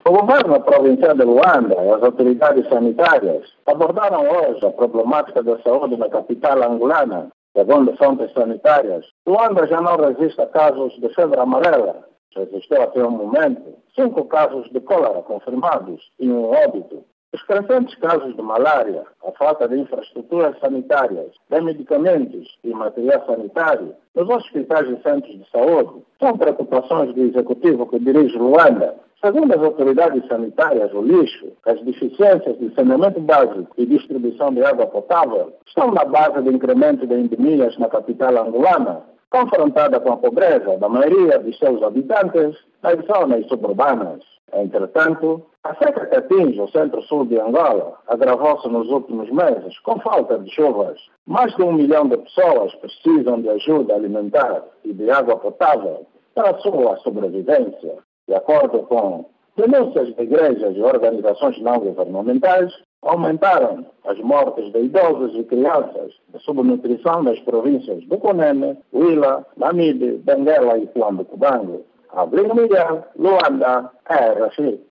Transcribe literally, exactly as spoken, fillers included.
O governo provincial de Luanda e as autoridades sanitárias abordaram hoje a problemática da saúde na capital angolana. Segundo fontes sanitárias, Luanda já não resiste a casos de febre amarela. Resistiu até o momento cinco casos de cólera confirmados e um óbito. Os crescentes casos de malária, a falta de infraestruturas sanitárias, de medicamentos e material sanitário nos hospitais e centros de saúde são preocupações do executivo que dirige Luanda. Segundo as autoridades sanitárias, o lixo, as deficiências de saneamento básico e distribuição de água potável estão na base do incremento de endemias na capital angolana, confrontada com a pobreza da maioria de seus habitantes nas zonas suburbanas. Entretanto, a seca que atinge o centro-sul de Angola agravou-se nos últimos meses com falta de chuvas. Mais de um milhão de pessoas precisam de ajuda alimentar e de água potável para a sua sobrevivência. De acordo com denúncias de igrejas e organizações não governamentais, aumentaram as mortes de idosos e crianças de subnutrição nas províncias do Cunene, Huila, Namibe, Benguela e Cuambe-Cubango. Abrigo Miguel, Luanda, R F I.